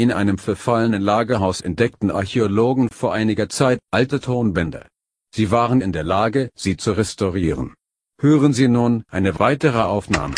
In einem verfallenen Lagerhaus entdeckten Archäologen vor einiger Zeit alte Tonbänder. Sie waren in der Lage, sie zu restaurieren. Hören Sie nun eine weitere Aufnahme.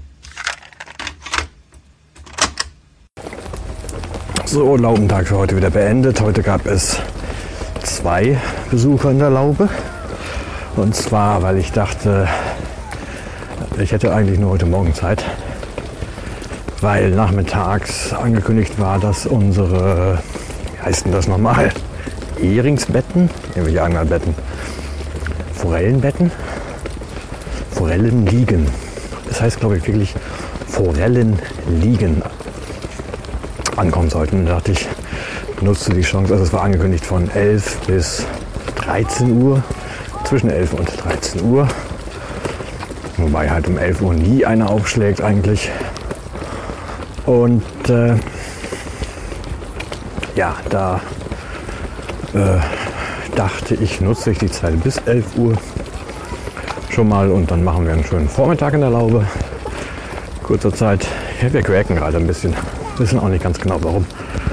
So, Laubentag für heute wieder beendet. Heute gab es 2 Besucher in der Laube. Und zwar, weil ich dachte, ich hätte eigentlich nur heute Morgen Zeit. Weil nachmittags angekündigt war, dass unsere, wie heißt denn das nochmal, Heringsbetten, irgendwelche Anglerbetten, Forellenbetten, Forellenliegen. Das heißt, glaube ich, wirklich Forellenliegen ankommen sollten. Da dachte ich, nutze die Chance. Also es war angekündigt von 11 bis 13 Uhr, zwischen 11 und 13 Uhr. Wobei halt um 11 Uhr nie einer aufschlägt eigentlich. Und ja, da dachte ich, nutze ich die Zeit bis 11 Uhr schon mal und dann machen wir einen schönen Vormittag in der Laube. Kurzer Zeit. Ja, wir quäken gerade ein bisschen. Wissen auch nicht ganz genau warum.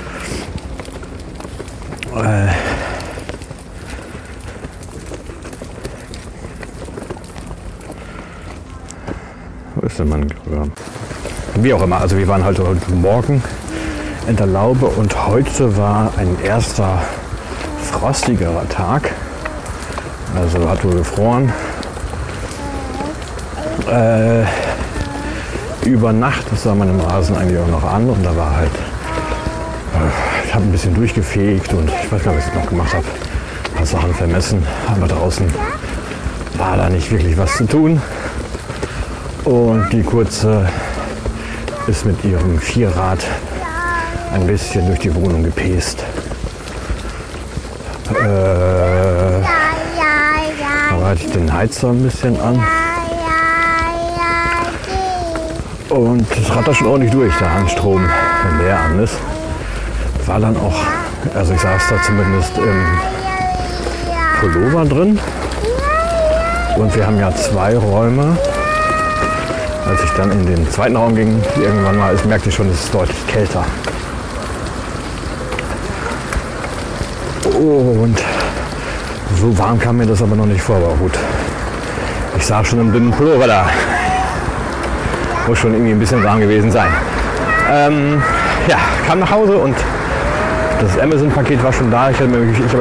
Wo ist denn mein Gehör? Wie auch immer, also wir waren halt heute Morgen in der Laube und heute war ein erster frostigerer Tag. Also hat wohl gefroren. Über Nacht, das sah man im Rasen eigentlich auch noch an und da war halt, ich habe ein bisschen durchgefegt und ich weiß gar nicht, was ich noch gemacht habe. Ein paar Sachen vermessen, aber draußen war da nicht wirklich was zu tun. Und die Kurze ist mit ihrem Vierrad ein bisschen durch die Wohnung gepäst. Da hatte ich den Heizer ein bisschen an. Und das rattert schon ordentlich durch, der Handstrom, wenn der an ist. War dann auch, also ich saß da zumindest im Pullover drin. Und wir haben ja 2 Räume. Als ich dann in den zweiten Raum ging, irgendwann mal, merkte ich schon, es ist deutlich kälter. Und so warm kam mir das aber noch nicht vor, aber gut. Ich saß schon im dünnen Pullover da. Muss schon irgendwie ein bisschen warm gewesen sein. Ja, kam nach Hause und das Amazon-Paket war schon da. Ich habe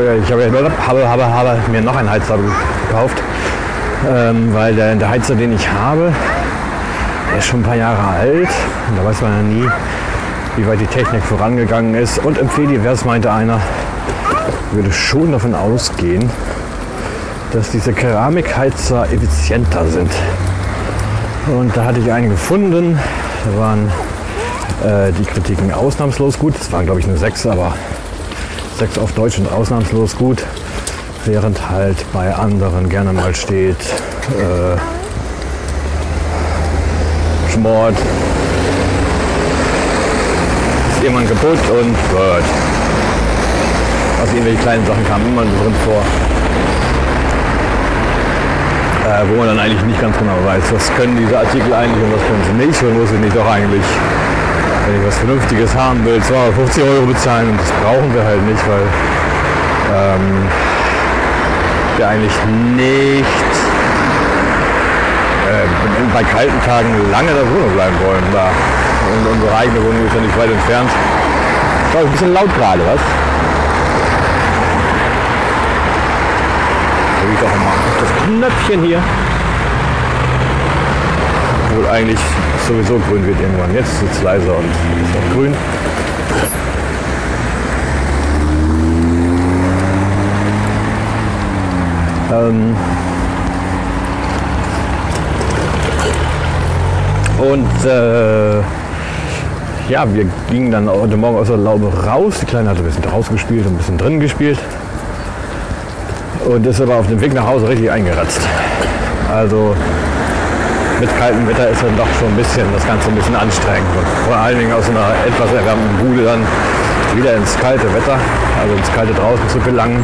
mir noch einen Heizer gekauft, weil der Heizer, den ich habe, der ist schon ein paar Jahre alt. Und da weiß man ja nie, wie weit die Technik vorangegangen ist. Und empfehlenswert, meinte einer, würde schon davon ausgehen, dass diese Keramikheizer effizienter sind. Und da hatte ich einen gefunden, da waren die Kritiken ausnahmslos gut. Das waren glaube ich nur 6, aber 6 auf Deutsch und ausnahmslos gut. Während halt bei anderen gerne mal steht, Schmort, ist irgendwann kaputt und Word. Also irgendwelche kleinen Sachen kamen immer drin vor. Wo man dann eigentlich nicht ganz genau weiß, was können diese Artikel eigentlich und was können sie nicht. Und muss ich nicht doch eigentlich, wenn ich was Vernünftiges haben will, 250 € bezahlen und das brauchen wir halt nicht, weil wir eigentlich nicht bei kalten Tagen lange in der Wohnung bleiben wollen. Da. Und unsere eigene Wohnung ist ja nicht weit entfernt. Ich glaube, ein bisschen laut gerade, was? Ich doch mal das Knöpfchen hier. Obwohl eigentlich sowieso grün wird irgendwann. Jetzt ist es leiser und ist auch grün. Ja, wir gingen dann heute Morgen aus der Laube raus. Die Kleine hat ein bisschen draußen gespielt und ein bisschen drin gespielt. Und ist aber auf dem Weg nach Hause richtig eingeratzt. Also mit kaltem Wetter ist dann doch schon ein bisschen das Ganze ein bisschen anstrengend. Und vor allen Dingen aus einer etwas erwärmten Bude dann wieder ins kalte Wetter, also ins kalte draußen zu gelangen.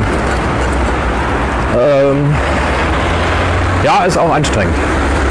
Ja, ist auch anstrengend.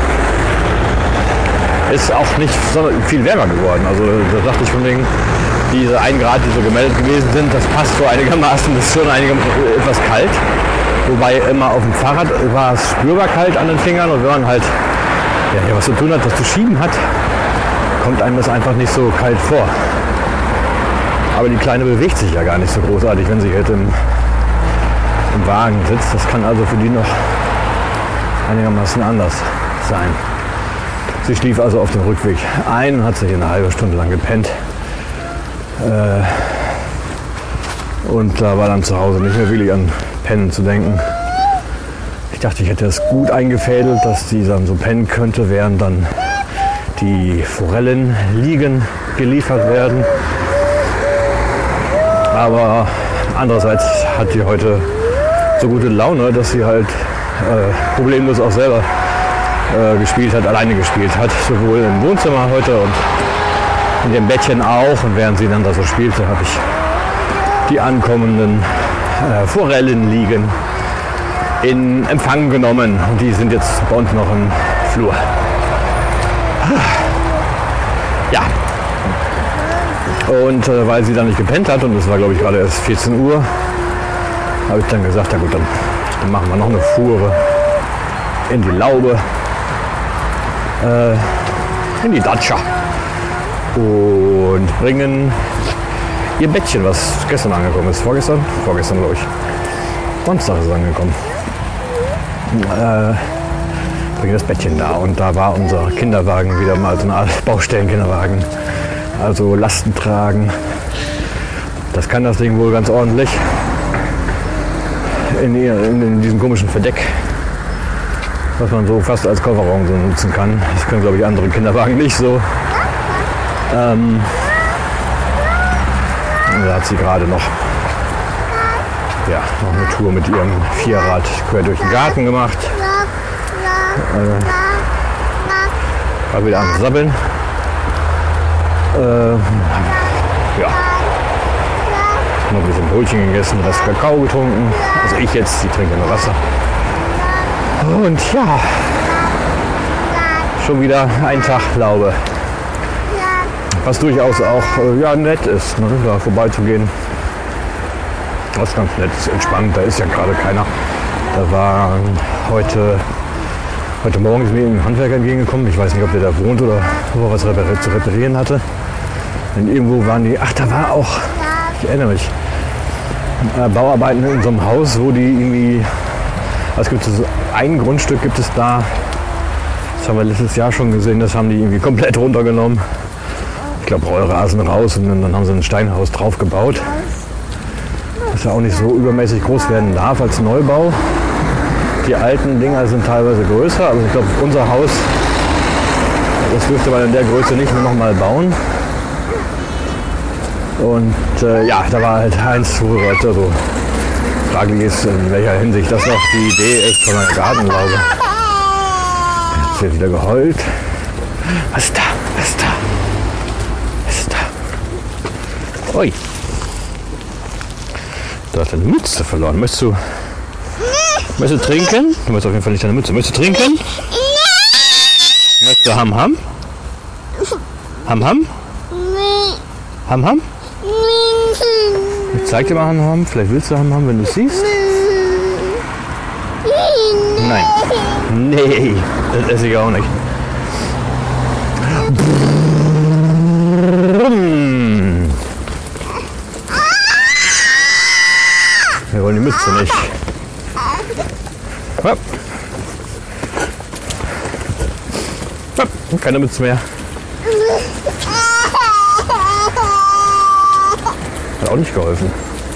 Ist auch nicht so viel wärmer geworden. Also da dachte ich von wegen, diese 1 Grad, die so gemeldet gewesen sind, das passt so einigermaßen, das ist schon etwas kalt. Wobei immer auf dem Fahrrad war es spürbar kalt an den Fingern und wenn man halt ja, was zu tun hat, was zu schieben hat, kommt einem das einfach nicht so kalt vor. Aber die Kleine bewegt sich ja gar nicht so großartig, wenn sie halt im Wagen sitzt. Das kann also für die noch einigermaßen anders sein. Sie schlief also auf dem Rückweg ein, hat sich eine halbe Stunde lang gepennt. Und da war dann zu Hause nicht mehr wirklich an Pennen zu denken. Ich dachte, ich hätte es gut eingefädelt, dass die dann so pennen könnte, während dann die Forellenliegen geliefert werden. Aber andererseits hat die heute so gute Laune, dass sie halt problemlos auch selber gespielt hat, alleine gespielt hat. Sowohl im Wohnzimmer heute und in dem Bettchen auch. Und während sie dann da so spielte, habe ich die ankommenden Forellenliegen in Empfang genommen. Und die sind jetzt bei uns noch im Flur. Ja. Und weil sie dann nicht gepennt hat, und es war glaube ich gerade erst 14 Uhr, habe ich dann gesagt, ja gut, dann machen wir noch eine Fuhre in die Laube, in die Datscha und bringen ihr Bettchen, was gestern angekommen ist. Vorgestern glaube ich. Samstag ist es angekommen. Bringen das Bettchen da und da war unser Kinderwagen wieder mal so eine Art Baustellenkinderwagen. Also Lasten tragen. Das kann das Ding wohl ganz ordentlich. In diesem komischen Verdeck, was man so fast als Kofferraum so nutzen kann. Das können glaube ich andere Kinderwagen nicht so. Da hat sie gerade noch eine Tour mit ihrem Vierrad quer durch den Garten gemacht. War wieder am Sabbeln. Noch ein bisschen Brötchen gegessen, das Kakao getrunken. Also ich jetzt, die trinke nur Wasser. Und ja, schon wieder ein Tag Laube. Was durchaus auch nett ist, ne, da vorbeizugehen. Das ist ganz nett, ist entspannt, da ist ja gerade keiner. Da war heute Morgen ist mir ein Handwerker entgegengekommen. Ich weiß nicht, ob der da wohnt oder wo er was zu reparieren hatte. Und irgendwo waren die, da war auch, ich erinnere mich, Bauarbeiten in so einem Haus, wo die irgendwie, es gibt so ein Grundstück gibt es da, das haben wir letztes Jahr schon gesehen, das haben die irgendwie komplett runtergenommen. Ich glaube, Rollrasen raus und dann haben sie ein Steinhaus drauf gebaut. Das ja auch nicht so übermäßig groß werden darf als Neubau. Die alten Dinger sind teilweise größer, also ich glaube, unser Haus, das dürfte man in der Größe nicht mehr nochmal bauen. Und da war halt eins, wo Leute so fraglich ist, in welcher Hinsicht das noch die Idee ist von einer Gartenlaube. Jetzt wird wieder geheult. Was ist da? Was ist da? Was ist da? Ui. Du hast deine Mütze verloren. Möchtest du trinken? Du möchtest auf jeden Fall nicht deine Mütze. Möchtest du trinken? Möchtest du Ham-Ham? Ham-Ham? Ham-Ham? Ich zeig dir mal Ham-Ham. Vielleicht willst du Ham-Ham, wenn du es siehst. Nein. Nee, das esse ich auch nicht. Wir wollen die Mütze nicht. Hopp. Hopp. Keine Mütze mehr. Hat auch nicht geholfen.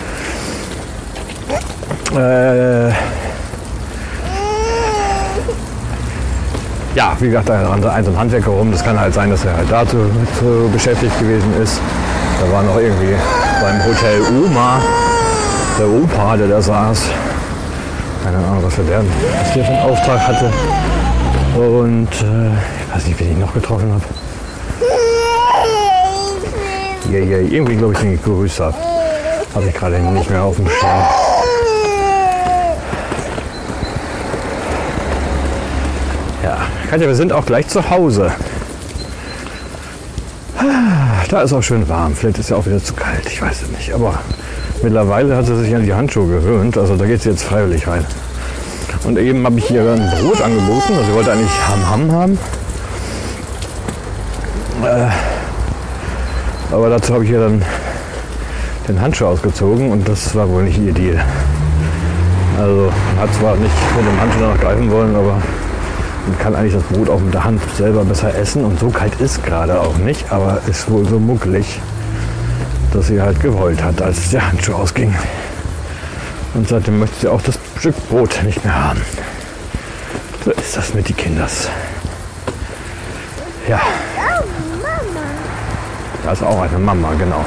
Ja, wie gesagt, da rennt ein Handwerker rum. Das kann halt sein, dass er halt dazu beschäftigt gewesen ist. Da war noch irgendwie beim Hotel Oma der Opa, der da saß. Keine Ahnung, was der für einen Auftrag hatte. Und ich weiß nicht, wen ich noch getroffen habe. Irgendwie glaube ich, den ich gegrüßt habe. Habe ich gerade nicht mehr auf dem Schirm. Ja, Katja, wir sind auch gleich zu Hause. Da ist auch schön warm. Vielleicht ist ja auch wieder zu kalt. Ich weiß es nicht. Aber mittlerweile hat sie sich an die Handschuhe gewöhnt. Also da geht sie jetzt freiwillig rein. Und eben habe ich ihr ein Brot angeboten. Also sie wollte eigentlich Ham-Ham haben. Aber dazu habe ich ihr dann den Handschuh ausgezogen und das war wohl nicht ihr Deal. Also man hat zwar nicht mit dem Handschuh danach greifen wollen, aber man kann eigentlich das Brot auch mit der Hand selber besser essen. Und so kalt ist gerade auch nicht, aber ist wohl so muckelig, dass sie halt geheult hat, als der Handschuh ausging. Und seitdem möchte sie auch das Stück Brot nicht mehr haben. So ist das mit den Kinders. Ja. Da ist auch eine Mama, genau.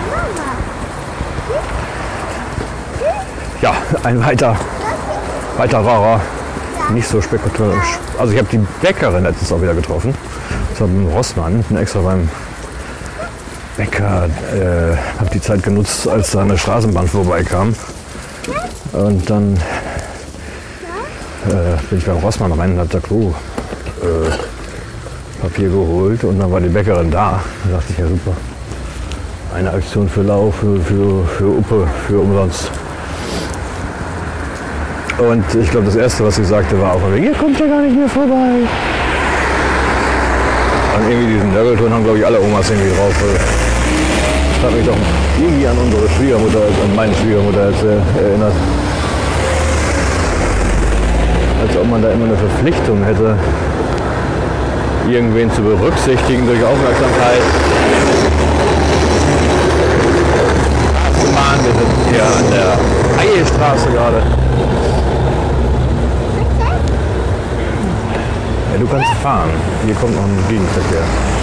Ja, ein weiterer, nicht so spektakulär. Also ich habe die Bäckerin letztens auch wieder getroffen. Das war beim Rossmann. Ich bin extra beim Bäcker, habe die Zeit genutzt, als da eine Straßenbahn vorbeikam. Und dann bin ich beim Rossmann rein und habe da Papier geholt und dann war die Bäckerin da. Da dachte ich, ja super. Eine Aktion für Lau, für Uppe, für umsonst. Und ich glaube, das Erste, was sie sagte, war auch, ihr kommt ja gar nicht mehr vorbei. Und irgendwie diesen Nörgelton haben, glaube ich, alle Omas irgendwie drauf. Das hat mich doch irgendwie an unsere Schwiegermutter, an meine Schwiegermutter erinnert. Als ob man da immer eine Verpflichtung hätte, irgendwen zu berücksichtigen durch Aufmerksamkeit. Wir sind hier an der Eiestraße gerade. Ja, du kannst fahren. Hier kommt noch ein Gegenverkehr.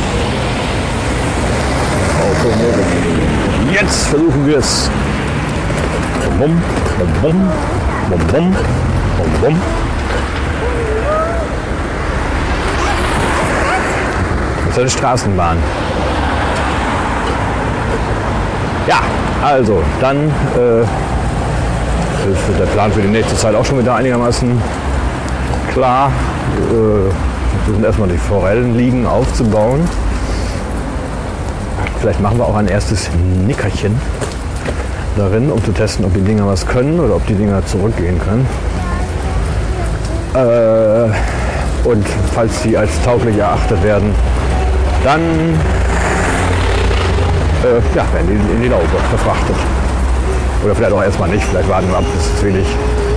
Jetzt versuchen wir es. Bum, bum, bum, bum, bum, bum. Das ist eine Straßenbahn. Ja, also dann ist der Plan für die nächste Zeit auch schon wieder einigermaßen klar. Wir sind erstmal die Forellenliegen aufzubauen. Vielleicht machen wir auch ein erstes Nickerchen darin, um zu testen, ob die Dinger was können oder ob die Dinger zurückgehen können. Und falls sie als tauglich erachtet werden, dann werden die in die Laube verfrachtet. Oder vielleicht auch erstmal nicht, vielleicht warten wir ab, bis es wirklich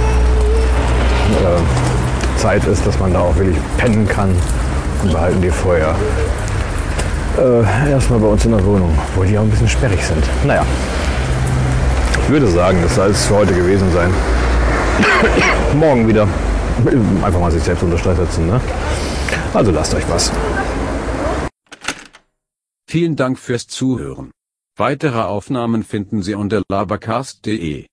Zeit ist, dass man da auch wirklich pennen kann und behalten die vorher erstmal bei uns in der Wohnung, wo die auch ein bisschen sperrig sind. Naja, ich würde sagen, das soll es für heute gewesen sein. Morgen wieder. Einfach mal sich selbst unter Stress setzen, ne? Also lasst euch was. Vielen Dank fürs Zuhören. Weitere Aufnahmen finden Sie unter labercast.de.